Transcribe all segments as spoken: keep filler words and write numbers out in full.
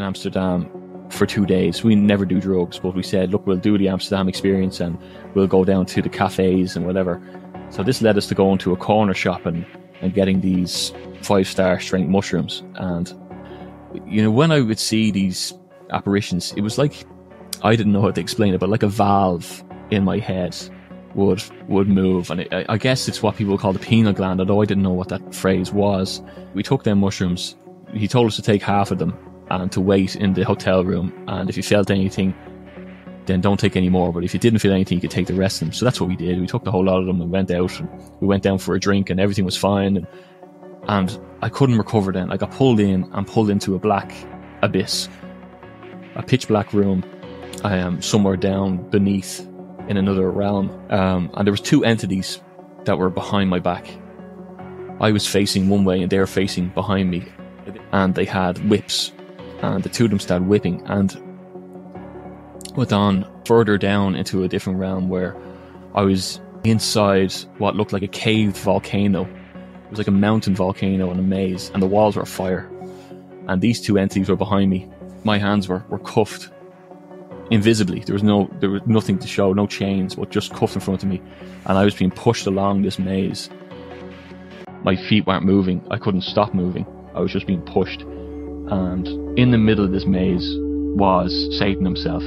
Amsterdam for two days. We never do drugs, but we said, look, we'll do the Amsterdam experience and we'll go down to the cafes and whatever. So this led us to going to a corner shop and, and getting these five-star strength mushrooms. And, you know, when I would see these apparitions, it was like, I didn't know how to explain it, but like a valve in my head would would move. And it, I, I guess it's what people call the pineal gland, although I didn't know what that phrase was. We took them mushrooms. He told us to take half of them and to wait in the hotel room. And if you felt anything, then don't take any more. But if you didn't feel anything, you could take the rest of them. So that's what we did. We took the whole lot of them and went out. And we went down for a drink and everything was fine. And, and I couldn't recover then. I got pulled in and pulled into a black abyss, a pitch black room, um, somewhere down beneath in another realm. Um, and there was two entities that were behind my back. I was facing one way and they were facing behind me. And they had whips. And the two of them started whipping and went on further down into a different realm where I was inside what looked like a caved volcano. It was like a mountain volcano in a maze, and the walls were fire. And these two entities were behind me. My hands were, were cuffed invisibly. There was no, there was nothing to show, no chains, but just cuffed in front of me. And I was being pushed along this maze. My feet weren't moving. I couldn't stop moving. I was just being pushed. And in the middle of this maze was Satan himself.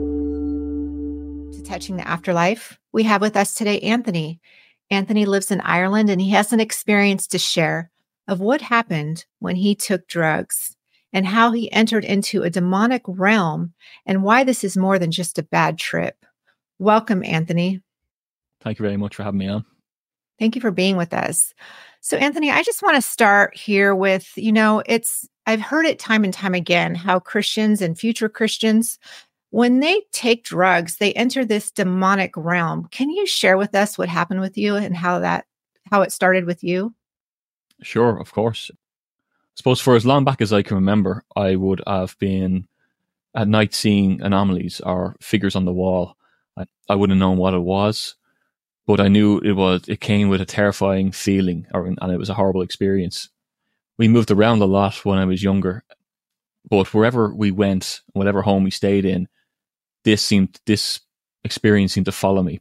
To Touching the Afterlife, we have with us today Anthony. Anthony lives in Ireland and he has an experience to share of what happened when he took drugs and how he entered into a demonic realm and why this is more than just a bad trip. Welcome, Anthony. Thank you very much for having me on. Thank you for being with us. So, Anthony, I just want to start here with, you know, it's, I've heard it time and time again, how Christians and future Christians, when they take drugs, they enter this demonic realm. Can you share with us what happened with you and how that, how it started with you? Sure, of course. I suppose for as long back as I can remember, I would have been at night seeing anomalies or figures on the wall. I, I wouldn't have known what it was, but I knew it was, it came with a terrifying feeling, or, and it was a horrible experience. We moved around a lot when I was younger, but wherever we went, whatever home we stayed in, this seemed, this experience seemed to follow me.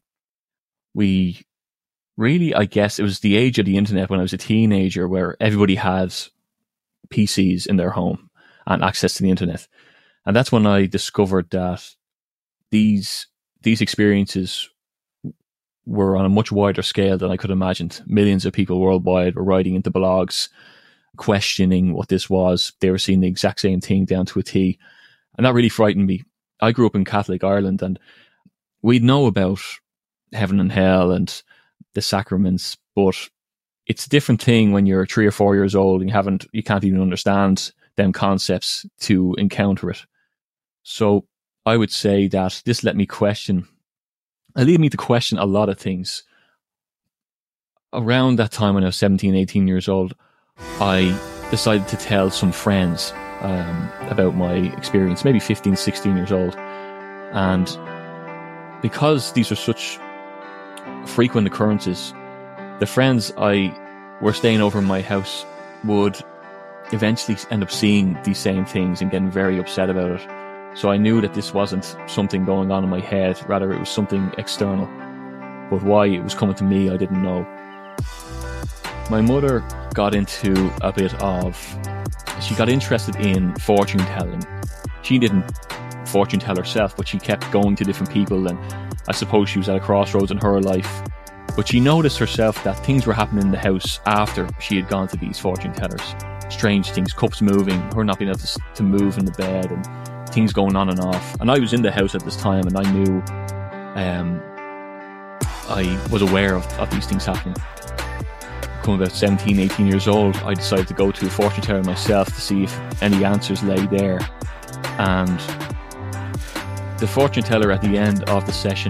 We really, I guess it was the age of the internet when I was a teenager where everybody had P Cs in their home and access to the internet. And that's when I discovered that these, these experiences were on a much wider scale than I could have imagined. Millions of people worldwide were writing into blogs, questioning what this was. They were seeing the exact same thing down to a T. And that really frightened me. I grew up in Catholic Ireland and we'd know about heaven and hell and the sacraments, but it's a different thing when you're three or four years old and you haven't, you can't even understand them concepts to encounter it. So I would say that this let me question, it led me to question a lot of things. Around that time when I was seventeen, eighteen years old, I decided to tell some friends um, about my experience, maybe fifteen, sixteen years old. And because these are such frequent occurrences, the friends I were staying over in my house would eventually end up seeing these same things and getting very upset about it. So I knew that this wasn't something going on in my head, rather it was something external. But why it was coming to me, I didn't know. My mother got into a bit of, she got interested in fortune telling. She didn't fortune tell herself, but she kept going to different people, and I suppose she was at a crossroads in her life. But she noticed herself that things were happening in the house after she had gone to these fortune tellers. Strange things, cups moving, her not being able to, to move in the bed, and things going on and off. And I was in the house at this time, and I knew, um, I was aware of, of these things happening. Come about seventeen, eighteen years old, I decided to go to a fortune teller myself to see if any answers lay there. And the fortune teller at the end of the session,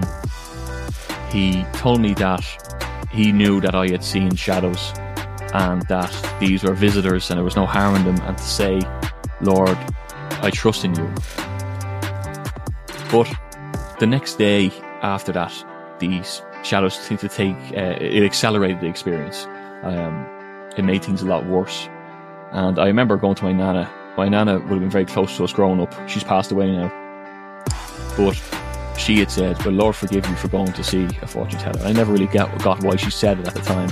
he told me that he knew that I had seen shadows and that these were visitors and there was no harm in them, and to say, Lord, I trust in you. But the next day after that, these shadows seemed to take, uh, it accelerated the experience. Um, it made things a lot worse. And I remember going to my nana my nana would have been very close to us growing up. She's passed away now. But she had said, well, Lord forgive you for going to see a fortune teller. I never really got, got why she said it at the time.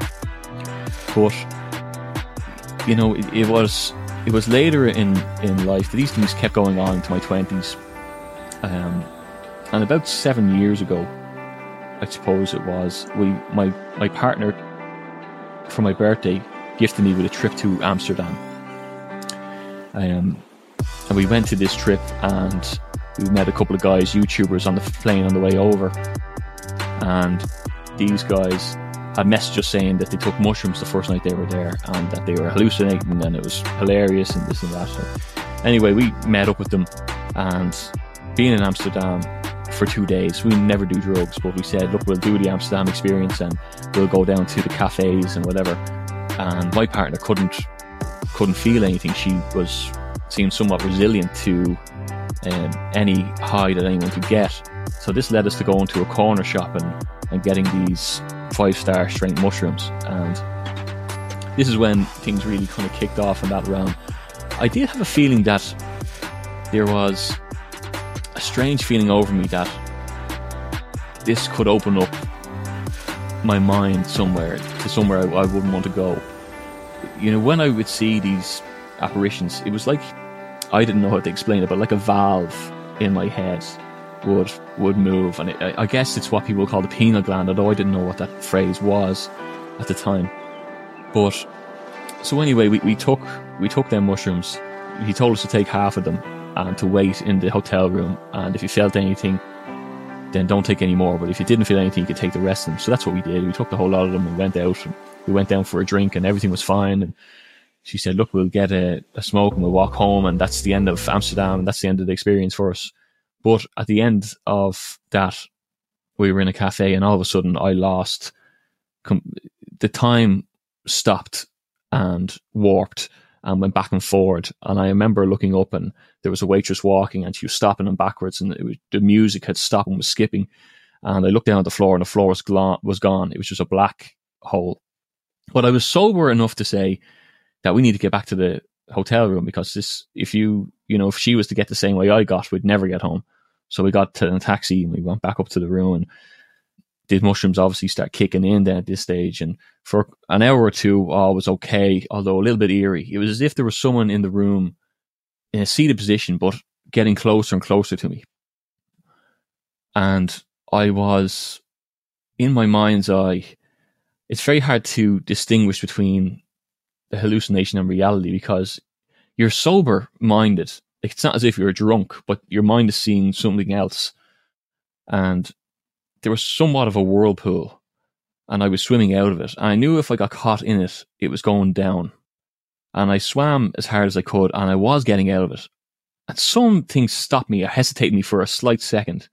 But, you know, it, it was it was later in, in life that these things kept going on into my twenties. Um, and about seven years ago, I suppose it was, we my, my partner, for my birthday, gifted me with a trip to Amsterdam. Um, and we went to this trip and we met a couple of guys, YouTubers, on the plane on the way over. And these guys had messaged us saying that they took mushrooms the first night they were there and that they were hallucinating and it was hilarious and this and that. So anyway, we met up with them, and being in Amsterdam for two days, we never do drugs, but we said, look, we'll do the Amsterdam experience and we'll go down to the cafes and whatever. And my partner couldn't couldn't feel anything. She was seemed somewhat resilient to um, any high that anyone could get. So this led us to go into a corner shop and, and getting these five-star strength mushrooms. And this is when things really kind of kicked off in that realm. I did have a feeling that there was a strange feeling over me that this could open up my mind somewhere to somewhere I, I wouldn't want to go. You know, when I would see these apparitions, it was like, I didn't know how to explain it, but like a valve in my head would would move, and it, I, I guess it's what people call the pineal gland, although I didn't know what that phrase was at the time. But so anyway, we, we took we took them mushrooms. He told us to take half of them and to wait in the hotel room, and if you felt anything, then don't take any more, but if you didn't feel anything, you could take the rest of them. So that's what we did. We took the whole lot of them and went out, and we went down for a drink and everything was fine. And she said, look, we'll get a, a smoke and we'll walk home, and that's the end of Amsterdam, and that's the end of the experience for us. But at the end of that, we were in a cafe, and all of a sudden I lost com- the time stopped and warped and went back and forward. And I remember looking up, and there was a waitress walking, and she was stopping and backwards, and it was, the music had stopped and was skipping. And I looked down at the floor, and the floor was, glo- was gone. It was just a black hole. But I was sober enough to say that we need to get back to the hotel room, because this, if you, you know, if she was to get the same way I got, we'd never get home. So we got to a taxi and we went back up to the room, and the mushrooms obviously start kicking in then at this stage. And for an hour or two, all was okay, although a little bit eerie. It was as if there was someone in the room in a seated position, but getting closer and closer to me. And I was, in my mind's eye, it's very hard to distinguish between the hallucination and reality, because you're sober minded. It's not as if you're drunk, but your mind is seeing something else. And there was somewhat of a whirlpool, and I was swimming out of it. And I knew if I got caught in it, it was going down. And I swam as hard as I could, and I was getting out of it. And some things stopped me, or hesitated me for a slight second.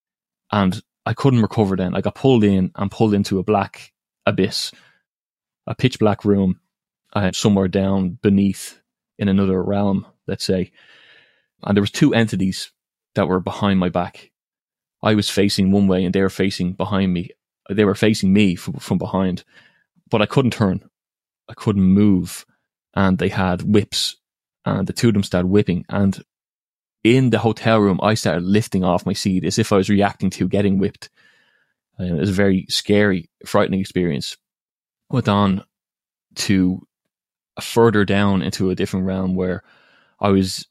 And I couldn't recover then. I got pulled in and pulled into a black abyss, a pitch black room, uh, somewhere down beneath in another realm, let's say. And there was two entities that were behind my back. I was facing one way and they were facing behind me. They were facing me from, from behind, but I couldn't turn. I couldn't move. And they had whips, and the two of them started whipping. And in the hotel room, I started lifting off my seat as if I was reacting to getting whipped. And it was a very scary, frightening experience. Went on to further down into a different realm where I was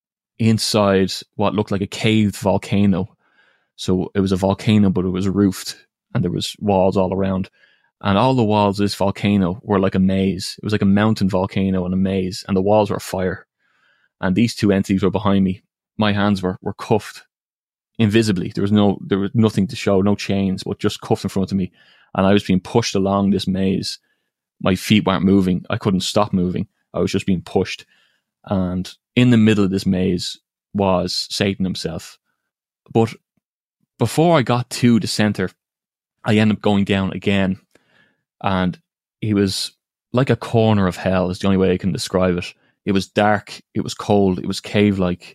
inside what looked like a caved volcano. So it was a volcano, but it was roofed, and there was walls all around. And all the walls of this volcano were like a maze. It was like a mountain volcano and a maze, and the walls were fire. And these two entities were behind me. My hands were, were cuffed invisibly. There was no, there was nothing to show, no chains, but just cuffed in front of me. And I was being pushed along this maze. My feet weren't moving. I couldn't stop moving. I was just being pushed. And in the middle of this maze was Satan himself. But before I got to the center, I ended up going down again. And he was like a corner of hell, is the only way I can describe it. It was dark, it was cold, it was cave-like.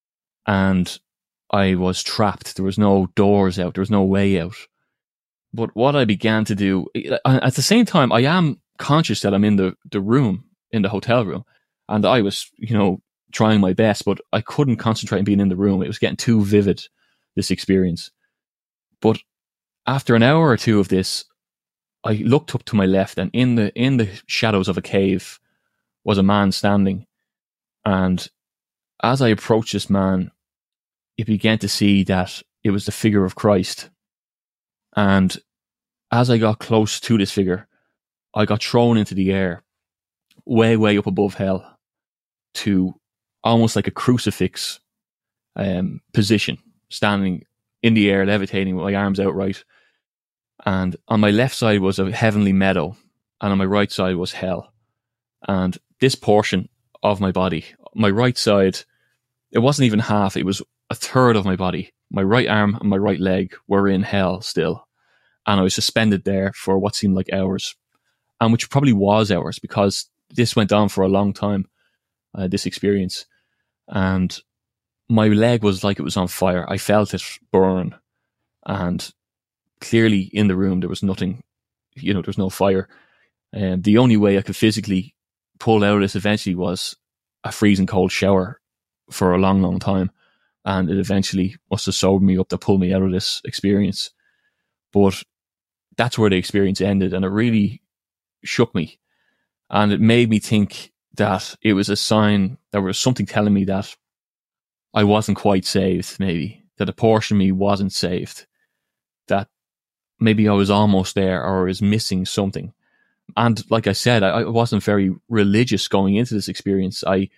And I was trapped. There was no doors out, there was no way out. But what I began to do, at the same time, I am conscious that I'm in the, the room, in the hotel room. And I was, you know, trying my best, but I couldn't concentrate on being in the room. It was getting too vivid, this experience. But after an hour or two of this, I looked up to my left, and in the in the shadows of a cave was a man standing. And as I approached this man, I began to see that it was the figure of Christ. And as I got close to this figure, I got thrown into the air, way, way up above hell, to almost like a crucifix um, position, standing in the air, levitating with my arms outright. And on my left side was a heavenly meadow, and on my right side was hell. And this portion of my body, my right side, it wasn't even half, it was a third of my body. My right arm and my right leg were in hell still. And I was suspended there for what seemed like hours, and which probably was hours, because this went on for a long time, uh, this experience. And my leg was like it was on fire. I felt it burn. And clearly in the room, there was nothing, you know, there was no fire. And the only way I could physically pull out of this eventually was a freezing cold shower for a long, long time. And it eventually must have sobered me up to pull me out of this experience. But that's where the experience ended, and it really shook me. And it made me think that it was a sign, there was something telling me that I wasn't quite saved, maybe. That a portion of me wasn't saved. That maybe I was almost there, or I was missing something. And like I said, I, I wasn't very religious going into this experience. I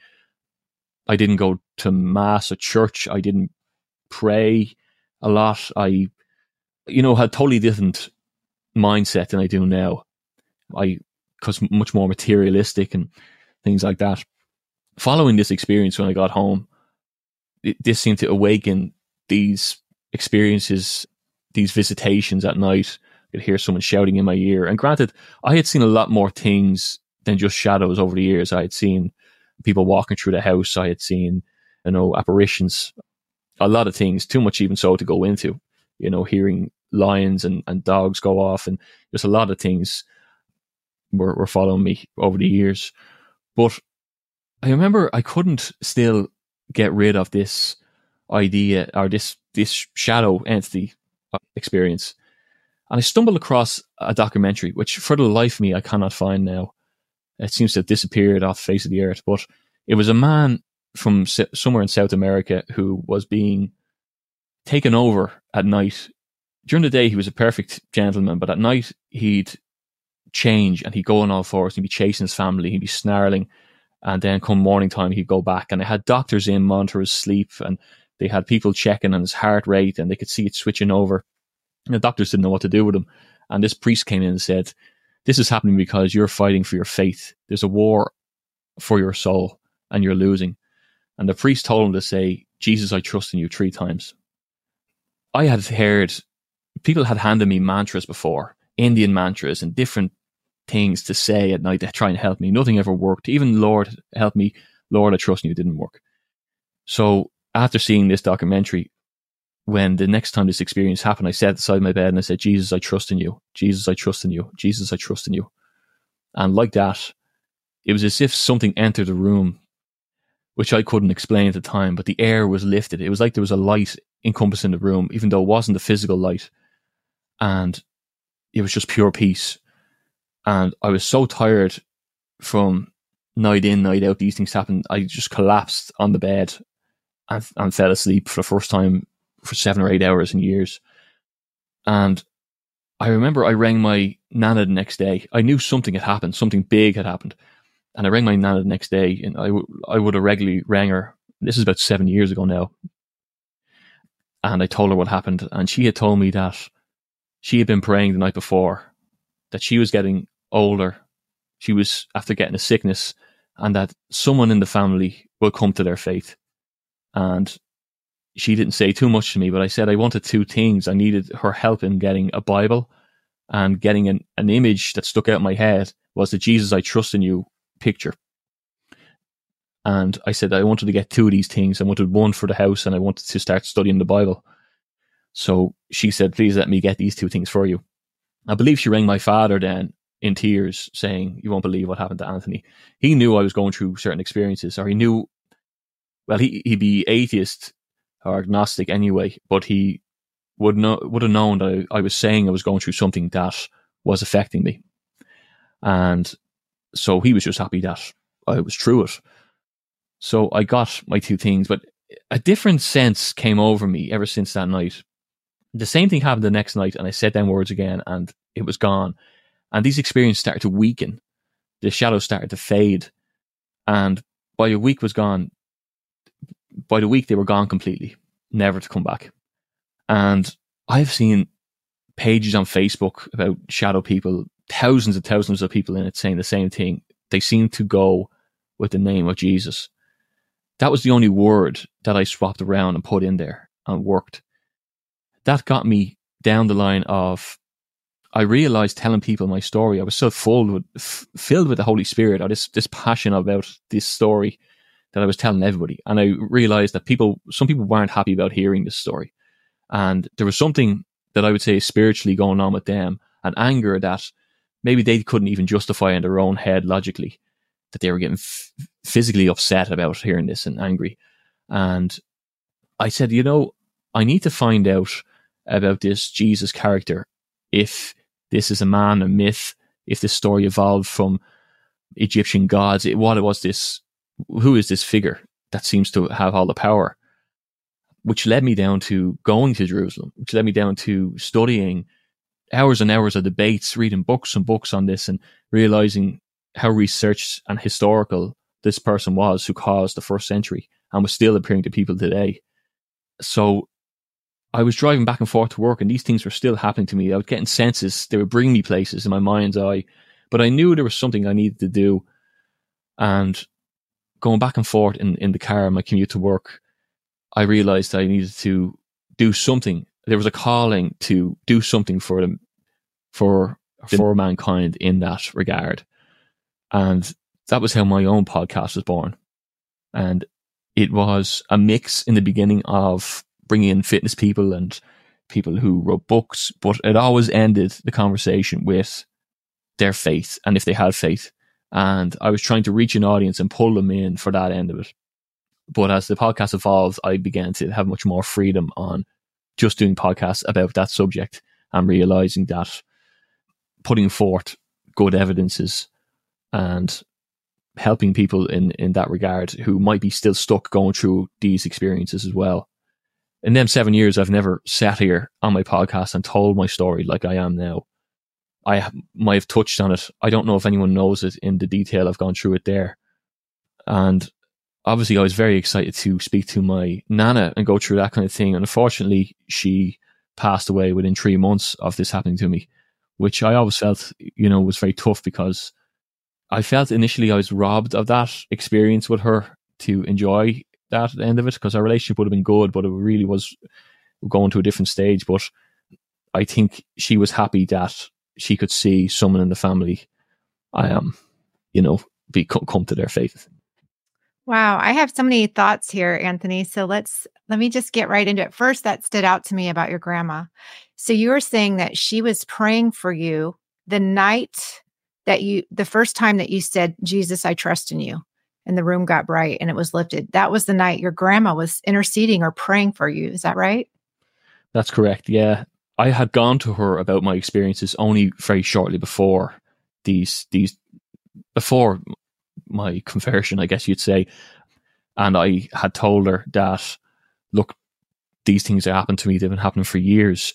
I didn't go to mass at church. I didn't pray a lot. I, you know, had totally different mindset than I do now. I, because much more materialistic and things like that. Following this experience, when I got home, it, this seemed to awaken these experiences, these visitations at night. I could hear someone shouting in my ear. And granted, I had seen a lot more things than just shadows over the years. I had seen people walking through the house. I had seen, you know, apparitions, a lot of things, too much even so to go into, you know, hearing lions and, and dogs go off, and just a lot of things were, were following me over the years. But I remember I couldn't still get rid of this idea, or this, this shadow entity experience. And I stumbled across a documentary, which for the life of me, I cannot find now. It seems to have disappeared off the face of the earth. But it was a man from somewhere in South America who was being taken over at night. During the day, he was a perfect gentleman, but at night, he'd change and he'd go on all fours. He'd be chasing his family. He'd be snarling. And then come morning time, he'd go back. And they had doctors in, monitor his sleep, and they had people checking on his heart rate, and they could see it switching over. And the doctors didn't know what to do with him. And this priest came in and said, "This is happening because you're fighting for your faith. There's a war for your soul, and you're losing." And the priest told him to say, "Jesus, I trust in you," three times. I had heard, people had handed me mantras before, Indian mantras and different things to say at night to try and help me. Nothing ever worked. Even "Lord, help me, Lord, I trust in you" didn't work. So after seeing this documentary, when the next time this experience happened, I sat beside my bed and I said, "Jesus, I trust in you. Jesus, I trust in you. Jesus, I trust in you." And like that, it was as if something entered the room, which I couldn't explain at the time, but the air was lifted. It was like there was a light encompassing the room, even though it wasn't a physical light. And it was just pure peace. And I was so tired from night in, night out, these things happened. I just collapsed on the bed and, and fell asleep for the first time for seven or eight hours in years. And I remember I rang my nana the next day. I knew something had happened, something big had happened. And I rang my nana the next day, and I, w- I would have regularly rang her. This is about seven years ago now. And I told her what happened. And she had told me that she had been praying the night before, that she was getting older. She was after getting a sickness, and that someone in the family will come to their faith. And she didn't say too much to me, but I said I wanted two things. I needed her help in getting a Bible, and getting an, an image that stuck out in my head was the "Jesus, I trust in you" picture. And I said I wanted to get two of these things. I wanted one for the house, and I wanted to start studying the Bible. So she said, "Please let me get these two things for you." I believe she rang my father then in tears, saying, "You won't believe what happened to Anthony." He knew I was going through certain experiences, or he knew well, he, he'd be atheist or agnostic anyway, but he would know, would have known that I, I was saying I was going through something that was affecting me. And so he was just happy that I was through it. So I got my two things, but a different sense came over me ever since that night. The same thing happened the next night, and I said them words again, and it was gone. And these experiences started to weaken. The shadows started to fade. And by a week was gone, by the week they were gone completely, never to come back. And I've seen pages on Facebook about shadow people, thousands and thousands of people in it saying the same thing. They seem to go with the name of Jesus. That was the only word that I swapped around and put in there and worked. That got me down the line of, I realized telling people my story, I was so full with, f- filled with the Holy Spirit, or this, this passion about this story that I was telling everybody. And I realized that people, some people weren't happy about hearing this story. And there was something that I would say spiritually going on with them, an anger that maybe they couldn't even justify in their own head logically, that they were getting f- physically upset about hearing this and angry. And I said, you know, I need to find out about this Jesus character. If this is a man, a myth, if this story evolved from Egyptian gods, it, what was this, who is this figure that seems to have all the power? Which led me down to going to Jerusalem, which led me down to studying hours and hours of debates, reading books and books on this, and realizing how researched and historical this person was who caused the first century and was still appearing to people today. So I was driving back and forth to work, and these things were still happening to me. I was getting senses. They would bring me places in my mind's eye, but I knew there was something I needed to do. And going back and forth in, in the car on my commute to work, I realized I needed to do something. There was a calling to do something for them, for, for mankind in that regard. And that was how my own podcast was born. And it was a mix in the beginning of bringing in fitness people and people who wrote books, but it always ended the conversation with their faith and if they had faith. And I was trying to reach an audience and pull them in for that end of it. But as the podcast evolved, I began to have much more freedom on just doing podcasts about that subject and realizing that putting forth good evidences and helping people in, in that regard who might be still stuck going through these experiences as well. In them seven years, I've never sat here on my podcast and told my story like I am now. I might have touched on it. I don't know if anyone knows it in the detail I've gone through it there. And obviously I was very excited to speak to my Nana and go through that kind of thing. And unfortunately, she passed away within three months of this happening to me, which I always felt, you know, was very tough, because I felt initially I was robbed of that experience with her to enjoy that at the end of it, because our relationship would have been good, but it really was going to a different stage. But I think she was happy that she could see someone in the family, I am, you know, be come to their faith. Wow, I have so many thoughts here, Anthony. So let's let me just get right into it. First, that stood out to me about your grandma. So you were saying that she was praying for you the night that you, the first time that you said, Jesus, I trust in you, and the room got bright and it was lifted. That was the night your grandma was interceding or praying for you. Is that right? That's correct. Yeah. I had gone to her about my experiences only very shortly before these, these, before my conversion, I guess you'd say. And I had told her that, look, these things that happened to me, they've been happening for years.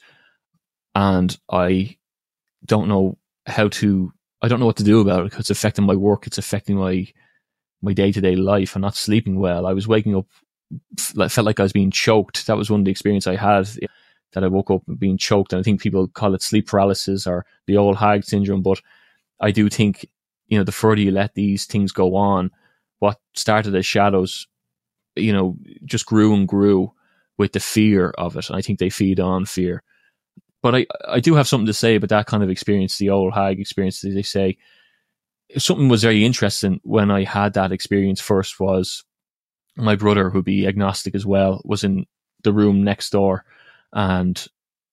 And I don't know how to, I don't know what to do about it, because it's affecting my work. It's affecting my, my day-to-day life. I'm not sleeping well. I was waking up, I felt like I was being choked. That was one of the experiences I had, that I woke up being choked. And I think people call it sleep paralysis or the old hag syndrome. But I do think, you know, the further you let these things go on, what started as shadows, you know, just grew and grew with the fear of it. And I think they feed on fear. But I, I do have something to say about that kind of experience, the old hag experience, as they say. Something was very interesting when I had that experience first was my brother, who'd be agnostic as well, was in the room next door. And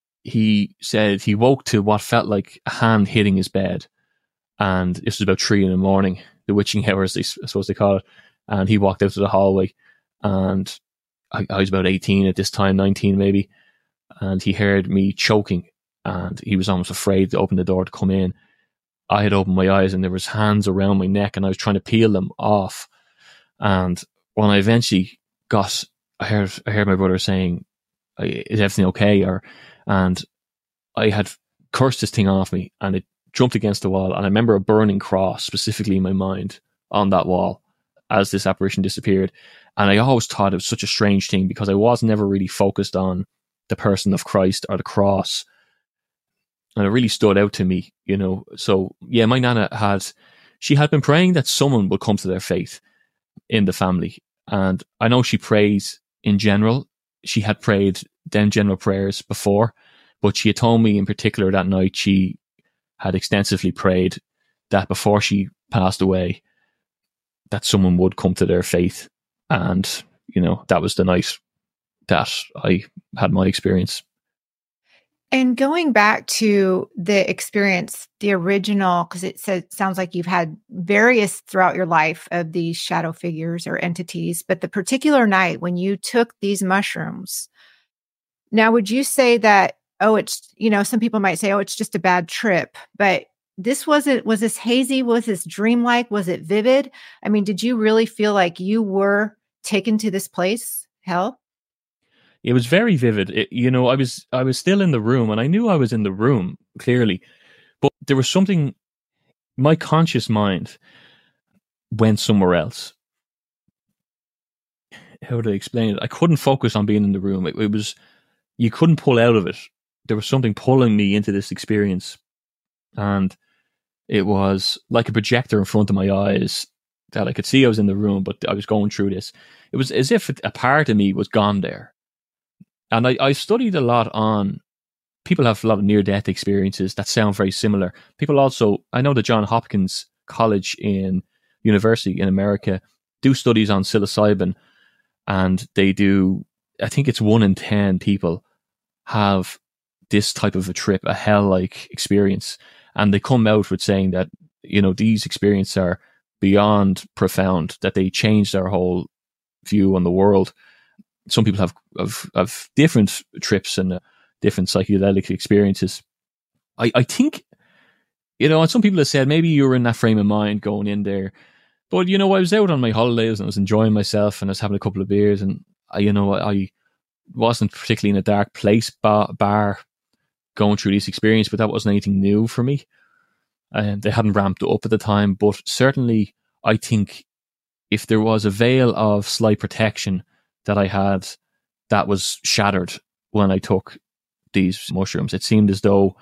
he said he woke to what felt like a hand hitting his bed. And this was about three in the morning, the witching hours, I suppose they call it. And he walked out to the hallway and I, I was about eighteen at this time, nineteen maybe, and he heard me choking, and he was almost afraid to open the door to come in. I had opened my eyes, and there was hands around my neck, and I was trying to peel them off. And when I eventually got, I heard, I heard my brother saying, "Is everything okay?" Or, and I had cursed this thing off me, and it jumped against the wall. And I remember a burning cross specifically in my mind on that wall as this apparition disappeared. And I always thought it was such a strange thing because I was never really focused on the person of Christ or the cross. And it really stood out to me, you know. So yeah, my nana had, she had been praying that someone would come to their faith in the family. And I know she prays in general. She had prayed them general prayers before, but she had told me in particular that night she had extensively prayed that before she passed away, that someone would come to their faith. And, you know, that was the night that I had my experience. And going back to the experience, the original, because it says, sounds like you've had various throughout your life of these shadow figures or entities, but the particular night when you took these mushrooms, now would you say that, oh, it's, you know, some people might say, oh, it's just a bad trip, but this wasn't, was this hazy? Was this dreamlike? Was it vivid? I mean, did you really feel like you were taken to this place, hell? It was very vivid. It, you know, I was I was still in the room, and I knew I was in the room, clearly. But there was something, my conscious mind went somewhere else. How do I explain it? I couldn't focus on being in the room. It, it was, you couldn't pull out of it. There was something pulling me into this experience. And it was like a projector in front of my eyes that I could see I was in the room, but I was going through this. It was as if a part of me was gone there. And I, I studied a lot on, people have a lot of near-death experiences that sound very similar. People also, I know the Johns Hopkins College in University in America do studies on psilocybin, and they do, I think it's one in ten people have this type of a trip, a hell-like experience. And they come out with saying that, you know, these experiences are beyond profound, that they change their whole view on the world. Some people have, have, have different trips and uh, different psychedelic experiences. I, I think, you know, and some people have said maybe you were in that frame of mind going in there. But, you know, I was out on my holidays and I was enjoying myself and I was having a couple of beers, and, I, you know, I wasn't particularly in a dark place bar, bar going through this experience, but that wasn't anything new for me. And they hadn't ramped up at the time. But certainly, I think if there was a veil of slight protection that I had, that was shattered when I took these mushrooms. It seemed as though,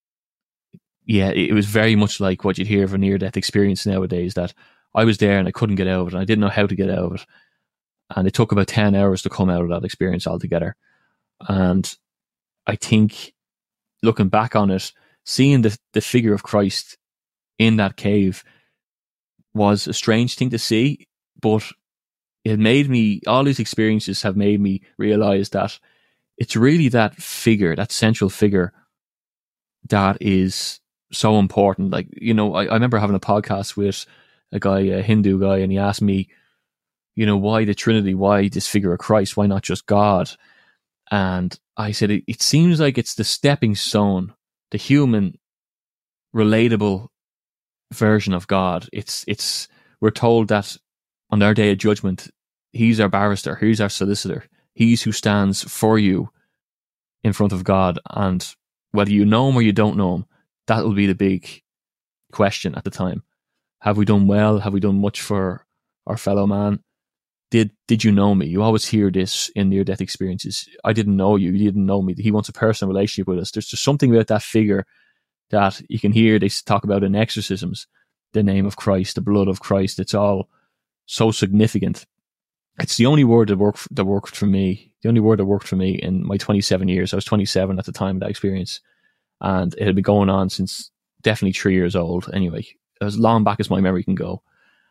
yeah, it was very much like what you'd hear of a near-death experience nowadays, that I was there and I couldn't get out of it, and I didn't know how to get out of it. And it took about ten hours to come out of that experience altogether. And I think, looking back on it, seeing the, the figure of Christ in that cave was a strange thing to see, but it made me, all these experiences have made me realize that it's really that figure, that central figure, that is so important. Like, you know, I, I remember having a podcast with a guy, a Hindu guy, and he asked me, you know, why the Trinity? Why this figure of Christ? Why not just God? And I said, it, it seems like it's the stepping stone, the human, relatable version of God. It's, it's, we're told that on our day of judgment, he's our barrister, he's our solicitor, he's who stands for you in front of God. And whether you know him or you don't know him, that will be the big question at the time. Have we done well? Have we done much for our fellow man? Did did you know me? You always hear this in near-death experiences. I didn't know you. You didn't know me. He wants a personal relationship with us. There's just something about that figure that you can hear. They talk about in exorcisms, the name of Christ, the blood of Christ. It's all so significant. It's the only word that worked that worked for me. The only word that worked for me in my twenty-seven years. I was twenty-seven at the time of that experience, and it had been going on since definitely three years old. Anyway, as long back as my memory can go.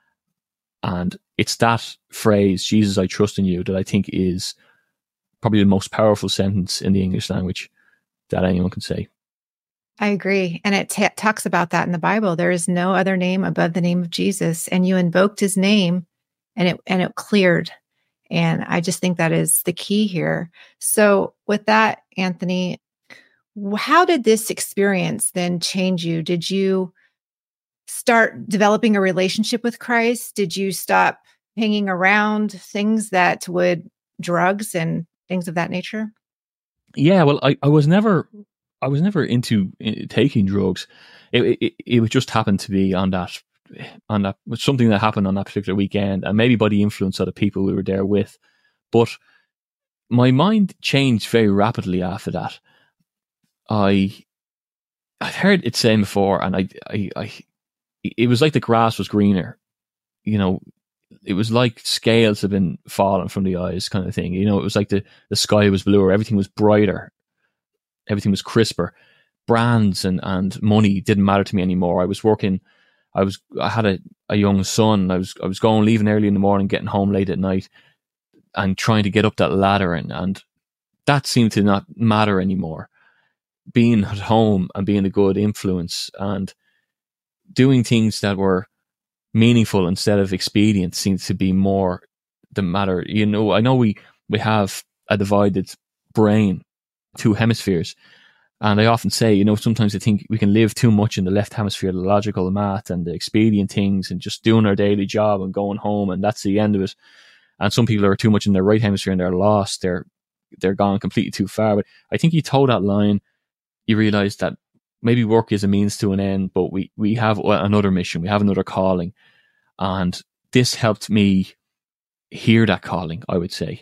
And it's that phrase, Jesus, I trust in you, that I think is probably the most powerful sentence in the English language that anyone can say. I agree. And it t- talks about that in the Bible. There is no other name above the name of Jesus. And you invoked his name, and it and it cleared. And I just think that is the key here. So with that, Anthony, how did this experience then change you? Did you start developing a relationship with Christ? Did you stop hanging around things that would drugs and things of that nature? Yeah, well, I, I was never, I was never into uh, taking drugs. It, it it would just happen to be on that, on that something that happened on that particular weekend, and maybe by the influence of the people we were there with. But my mind changed very rapidly after that. I, I'd heard it saying before, and I, I, I, it was like the grass was greener. You know, it was like scales had been falling from the eyes, kind of thing. You know, it was like the, the sky was bluer, everything was brighter, everything was crisper. Brands and, and money didn't matter to me anymore. I was working, I was, I had a, a young son. I was, I was going, leaving early in the morning, getting home late at night, and trying to get up that ladder, and, and that seemed to not matter anymore. Being at home and being a good influence and doing things that were meaningful instead of expedient seems to be more the matter. You know, I know we, we have a divided brain, two hemispheres. And I often say, you know, sometimes I think we can live too much in the left hemisphere, the logical, the math and the expedient things, and just doing our daily job and going home, and that's the end of it. And some people are too much in their right hemisphere and they're lost. They're, they're gone completely too far. But I think you toe that line, you realize that maybe work is a means to an end, but we, we have another mission. We have another calling. And this helped me hear that calling, I would say.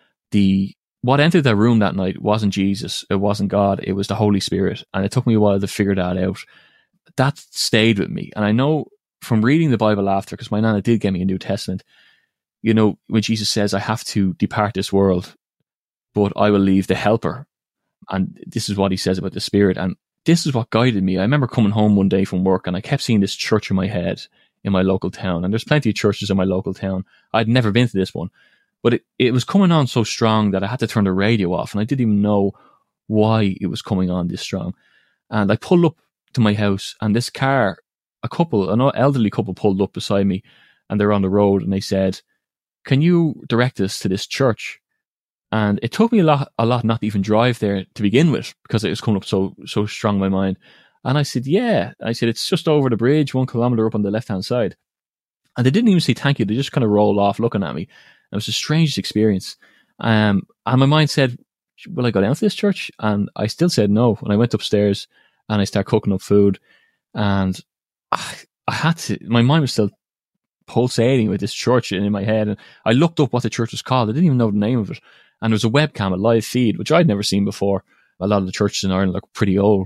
The, what entered that room that night wasn't Jesus. It wasn't God. It was the Holy Spirit. And it took me a while to figure that out. That stayed with me. And I know from reading the Bible after, because my nana did get me a New Testament, you know, when Jesus says, I have to depart this world, but I will leave the helper. And this is what he says about the Spirit. And this is what guided me. I remember coming home one day from work and I kept seeing this church in my head in my local town. And there's plenty of churches in my local town. I'd never been to this one, but it, it was coming on so strong that I had to turn the radio off, and I didn't even know why it was coming on this strong. And I pulled up to my house, and this car, a couple, an elderly couple pulled up beside me, and they're on the road, and they said, can you direct us to this church? And it took me a lot, a lot not to even drive there to begin with, because it was coming up so, so strong in my mind. And I said, yeah. I said, it's just over the bridge, one kilometer up on the left-hand side. And they didn't even say thank you. They just kind of rolled off looking at me. It was the strangest experience. Um, and my mind said, will I go down to this church? And I still said no. And I went upstairs and I started cooking up food. And I, I had to, my mind was still pulsating with this church in my head. And I looked up what the church was called. I didn't even know the name of it. And there was a webcam, a live feed, which I'd never seen before. A lot of the churches in Ireland look pretty old.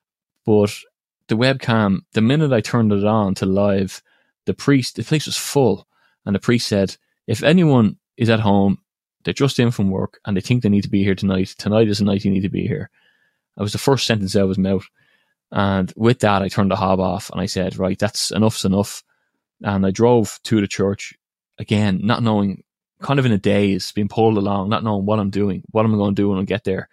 But the webcam, the minute I turned it on to live, the priest, the place was full. And the priest said, if anyone is at home, they're just in from work and they think they need to be here tonight, tonight is the night you need to be here. That was the first sentence out of his mouth. And with that, I turned the hob off and I said, right, that's enough's enough. And I drove to the church, again, not knowing, kind of in a daze, being pulled along, not knowing what I'm doing, what am I going to do when I get there.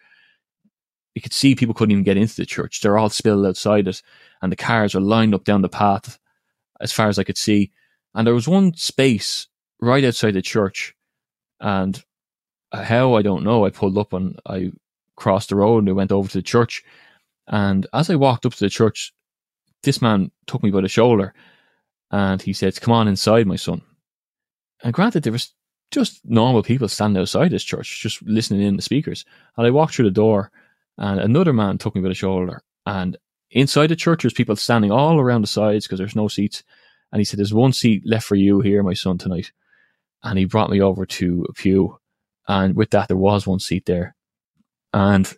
You could see people couldn't even get into the church. They're all spilled outside it. And the cars are lined up down the path as far as I could see. And there was one space right outside the church. And how, I don't know. I pulled up and I crossed the road and I went over to the church. And as I walked up to the church, this man took me by the shoulder and he said, come on inside, my son. And granted, there was just normal people standing outside this church, just listening in the speakers. And I walked through the door and another man took me by the shoulder. And inside the church, there's people standing all around the sides because there's no seats. And he said, there's one seat left for you here, my son, tonight. And he brought me over to a pew. And with that, there was one seat there. And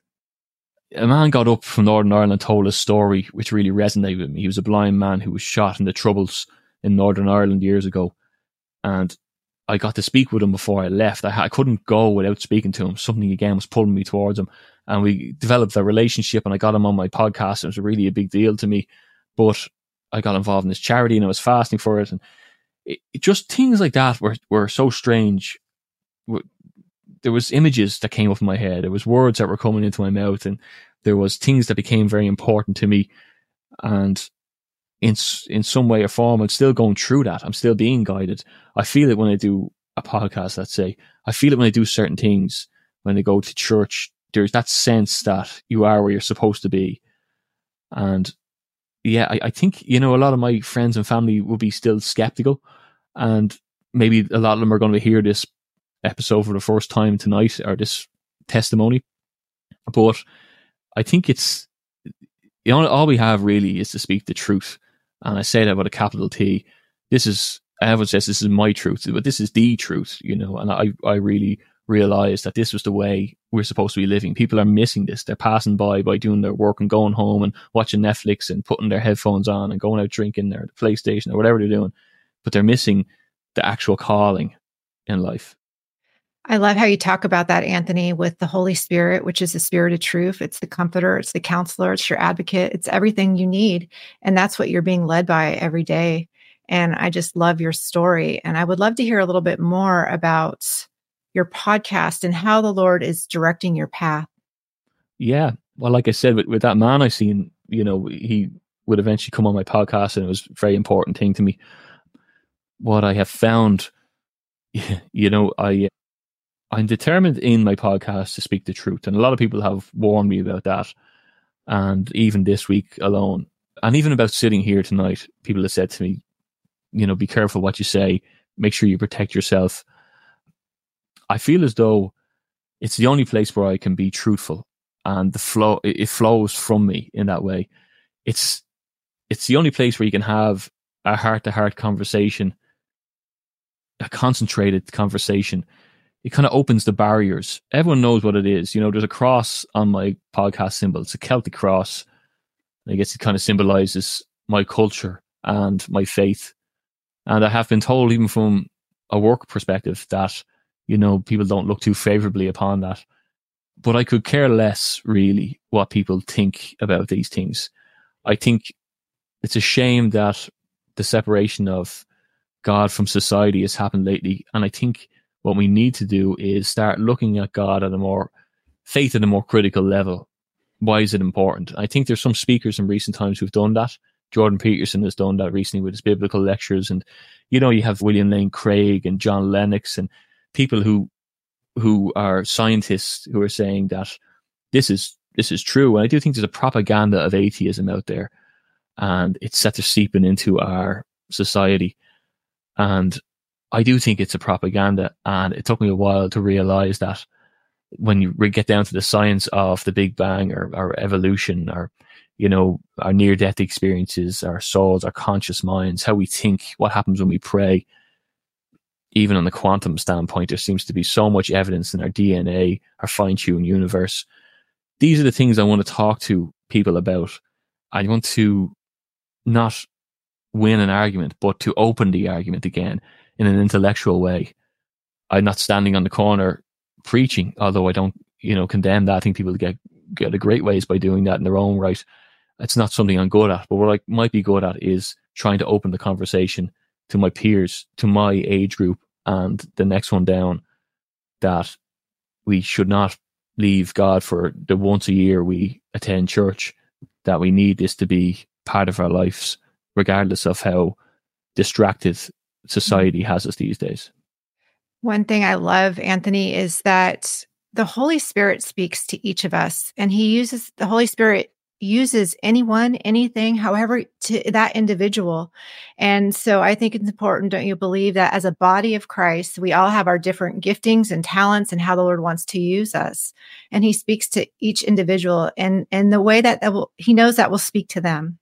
a man got up from Northern Ireland and told a story which really resonated with me. He was a blind man who was shot in the Troubles in Northern Ireland years ago. And I got to speak with him before I left. I, I couldn't go without speaking to him. Something, again, was pulling me towards him. And we developed a relationship and I got him on my podcast. It was really a big deal to me. But I got involved in this charity and I was fasting for it. And it, it just things like that were, were so strange. There was images that came up in my head. There was words that were coming into my mouth, and there was things that became very important to me. And in in some way or form, I'm still going through that. I'm still being guided. I feel it when I do a podcast, let's say, I feel it when I do certain things, when I go to church, there's that sense that you are where you're supposed to be. And yeah, I, I think, you know, a lot of my friends and family will be still skeptical, and maybe a lot of them are going to hear this episode for the first time tonight, or this testimony. But I think it's, you know, all we have really is to speak the truth. And I say that with a capital T. This is, everyone says this is my truth, but this is the truth, you know, and I, I really realized that this was the way we're supposed to be living. People are missing this. They're passing by by doing their work and going home and watching Netflix and putting their headphones on and going out drinking their PlayStation or whatever they're doing, but they're missing the actual calling in life. I love how you talk about that, Anthony, with the Holy Spirit, which is the spirit of truth. It's the comforter, it's the counselor, it's your advocate, it's everything you need. And that's what you're being led by every day. And I just love your story. And I would love to hear a little bit more about your podcast and how the Lord is directing your path. Yeah. Well, like I said, with, with that man I seen, you know, he would eventually come on my podcast, and it was a very important thing to me. What I have found, you know, I, I'm determined in my podcast to speak the truth. And a lot of people have warned me about that. And even this week alone, and even about sitting here tonight, people have said to me, you know, be careful what you say, make sure you protect yourself. I feel as though it's the only place where I can be truthful, and the flow, it flows from me in that way. It's, it's the only place where you can have a heart to heart conversation, a concentrated conversation. It kind of opens the barriers. Everyone knows what it is. You know, there's a cross on my podcast symbol. It's a Celtic cross. I guess it kind of symbolizes my culture and my faith. And I have been told, even from a work perspective, that, you know, people don't look too favorably upon that. But I could care less, really, what people think about these things. I think it's a shame that the separation of God from society has happened lately. And I think what we need to do is start looking at God at a more, faith at a more critical level. Why is it important? I think there's some speakers in recent times who've done that. Jordan Peterson has done that recently with his biblical lectures. And, you know, you have William Lane Craig and John Lennox and people who who are scientists who are saying that this is this is true. And I do think there's a propaganda of atheism out there, and it's set to seeping into our society. And I do think it's a propaganda, and it took me a while to realize that when you get down to the science of the Big Bang, or, or evolution, or, you know, our near-death experiences, our souls, our conscious minds, how we think, what happens when we pray, even on the quantum standpoint, there seems to be so much evidence in our D N A, our fine-tuned universe. These are the things I want to talk to people about. I want to not win an argument, but to open the argument again in an intellectual way. I'm not standing on the corner preaching, although I don't, you know, condemn that. I think people get get a great ways by doing that in their own right. It's not something I'm good at, but what I might be good at is trying to open the conversation to my peers, to my age group, and the next one down, that we should not leave God for the once a year we attend church, that we need this to be part of our lives, regardless of how distracted society has us these days. One thing I love, Anthony, is that the Holy Spirit speaks to each of us, and he uses, the Holy Spirit uses anyone, anything, however, to that individual. And so I think it's important, don't you believe, that as a body of Christ, we all have our different giftings and talents and how the Lord wants to use us. And he speaks to each individual, and, and the way that, that will, he knows that will speak to them.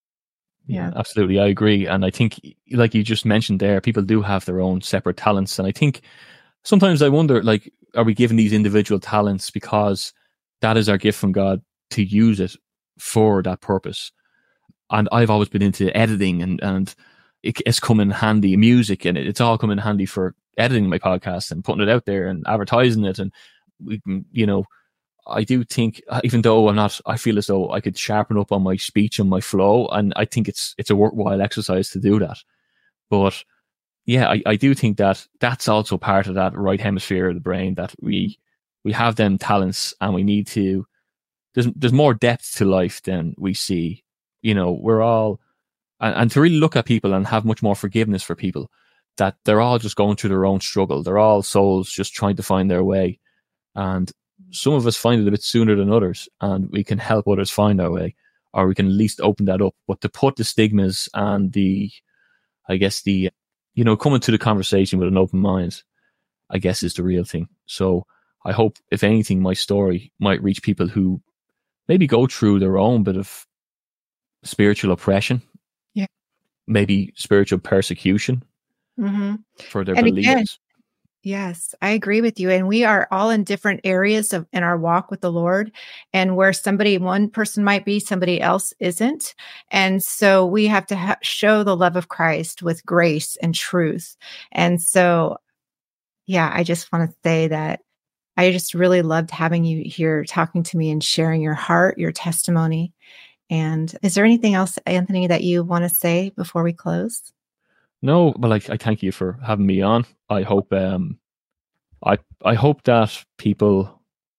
Yeah, yeah, absolutely. I agree. And I think, like you just mentioned there, people do have their own separate talents. And I think sometimes I wonder, like, are we given these individual talents because that is our gift from God to use it for that purpose? And I've always been into editing, and, and it, it's come in handy, music, and it, it's all come in handy for editing my podcast and putting it out there and advertising it. And we can, you know, I do think, even though I'm not, I feel as though I could sharpen up on my speech and my flow, and I think it's it's a worthwhile exercise to do that. But yeah, I, I do think that that's also part of that right hemisphere of the brain, that we we have them talents, and we need to, there's there's more depth to life than we see. You know, we're all, and, and to really look at people and have much more forgiveness for people. that they're all just going through their own struggle. They're all souls just trying to find their way. And some of us find it a bit sooner than others, and we can help others find our way, or we can at least open that up. But to put the stigmas and the, I guess the, you know, coming to the conversation with an open mind, I guess is the real thing. So I hope, if anything, my story might reach people who maybe go through their own bit of spiritual oppression, yeah, maybe spiritual persecution mm-hmm. for their and beliefs. Again, yes, I agree with you. And we are all in different areas of in our walk with the Lord, and where somebody, one person might be, somebody else isn't. And so we have to ha- show the love of Christ with grace and truth. And so, yeah, I just want to say that I just really loved having you here talking to me and sharing your heart, your testimony. And is there anything else, Anthony, that you want to say before we close? No, but like, I thank you for having me on. I hope, um, I I hope that people,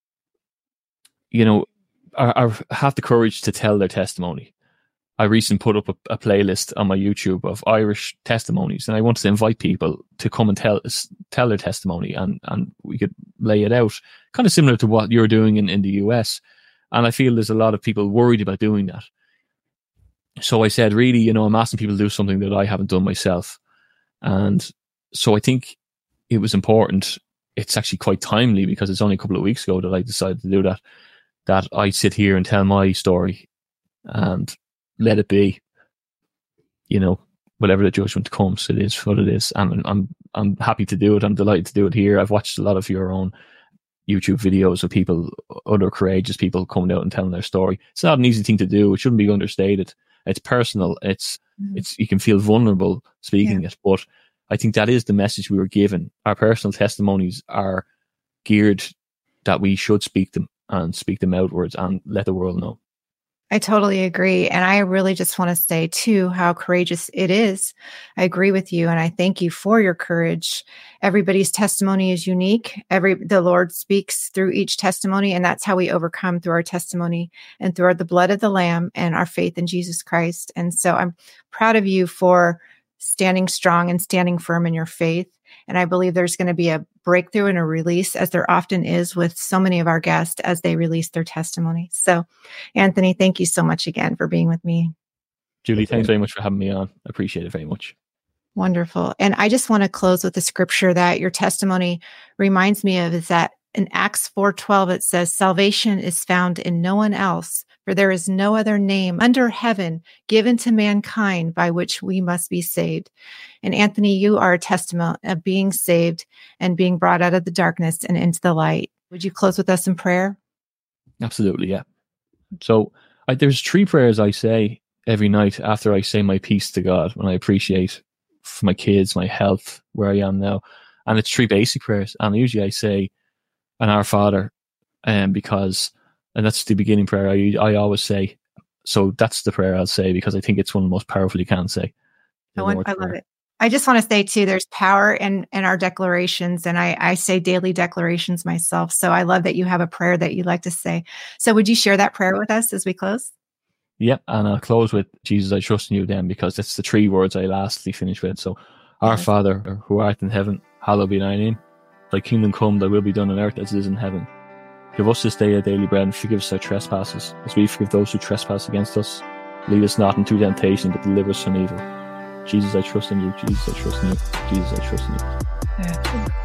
you know, are, are have the courage to tell their testimony. I recently put up a, a playlist on my YouTube of Irish testimonies, and I wanted to invite people to come and tell tell their testimony, and and we could lay it out, kind of similar to what you're doing in, in the U S. And I feel there's a lot of people worried about doing that. So I said, really, you know, I'm asking people to do something that I haven't done myself. And so I think it was important. It's actually quite timely, because it's only a couple of weeks ago that I decided to do that, that I sit here and tell my story and let it be, you know, whatever the judgment comes, it is what it is. And I'm, I'm happy to do it. I'm delighted to do it here. I've watched a lot of your own YouTube videos of people, other courageous people coming out and telling their story. It's not an easy thing to do. It shouldn't be understated. It's personal. It's, mm-hmm. it's, you can feel vulnerable speaking yeah. it, but I think that is the message we were given. Our personal testimonies are geared that we should speak them and speak them outwards and let the world know. I totally agree. And I really just want to say too, how courageous it is. I agree with you. And I thank you for your courage. Everybody's testimony is unique. Every, the Lord speaks through each testimony, and that's how we overcome, through our testimony and through our, the blood of the Lamb and our faith in Jesus Christ. And so I'm proud of you for standing strong and standing firm in your faith. And I believe there's going to be a breakthrough and a release, as there often is with so many of our guests as they release their testimony. So, Anthony, thank you so much again for being with me. Julie, thanks very much for having me on. I appreciate it very much. Wonderful. And I just want to close with a scripture that your testimony reminds me of, is that in Acts four twelve, it says, "Salvation is found in no one else, for there is no other name under heaven given to mankind by which we must be saved." And Anthony, you are a testament of being saved and being brought out of the darkness and into the light. Would you close with us in prayer? Absolutely, yeah. So I, there's three prayers I say every night after I say my piece to God, when I appreciate for my kids, my health, where I am now. And it's three basic prayers. And usually I say an Our Father, um, because, and that's the beginning prayer I, I always say. So that's the prayer I'll say, because I think it's one of the most powerful you can say. I, want, I love it. I just want to say too, there's power in, in our declarations, and I, I say daily declarations myself. So I love that you have a prayer that you like to say. So would you share that prayer with us as we close? Yep. And I'll close with, "Jesus, I trust in you," then, because that's the three words I lastly finish with. So, "Our yes. Father, who art in heaven, hallowed be thy name. Thy kingdom come, thy will be done on earth as it is in heaven. Give us this day our daily bread, and forgive us our trespasses, as we forgive those who trespass against us. Lead us not into temptation, but deliver us from evil. Jesus, I trust in you. Jesus, I trust in you. Jesus, I trust in you." Yeah.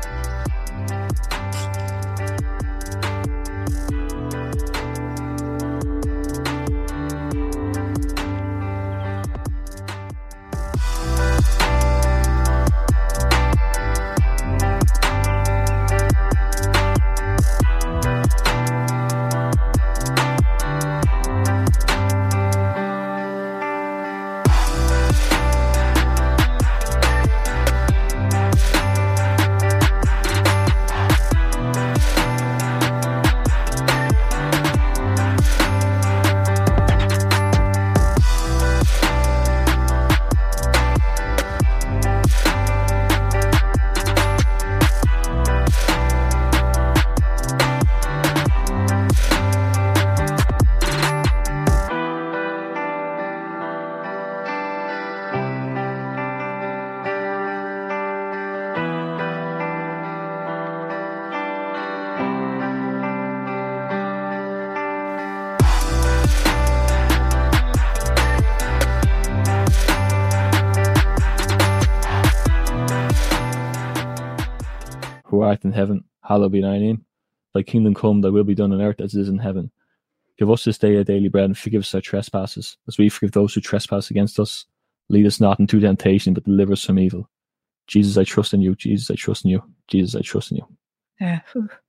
who art in heaven, hallowed be thy name. Thy kingdom come, thy will be done on earth as it is in heaven. Give us this day our daily bread, and forgive us our trespasses, as we forgive those who trespass against us. Lead us not into temptation, but deliver us from evil. Jesus, I trust in you. Jesus, I trust in you. Jesus, I trust in you. Yeah.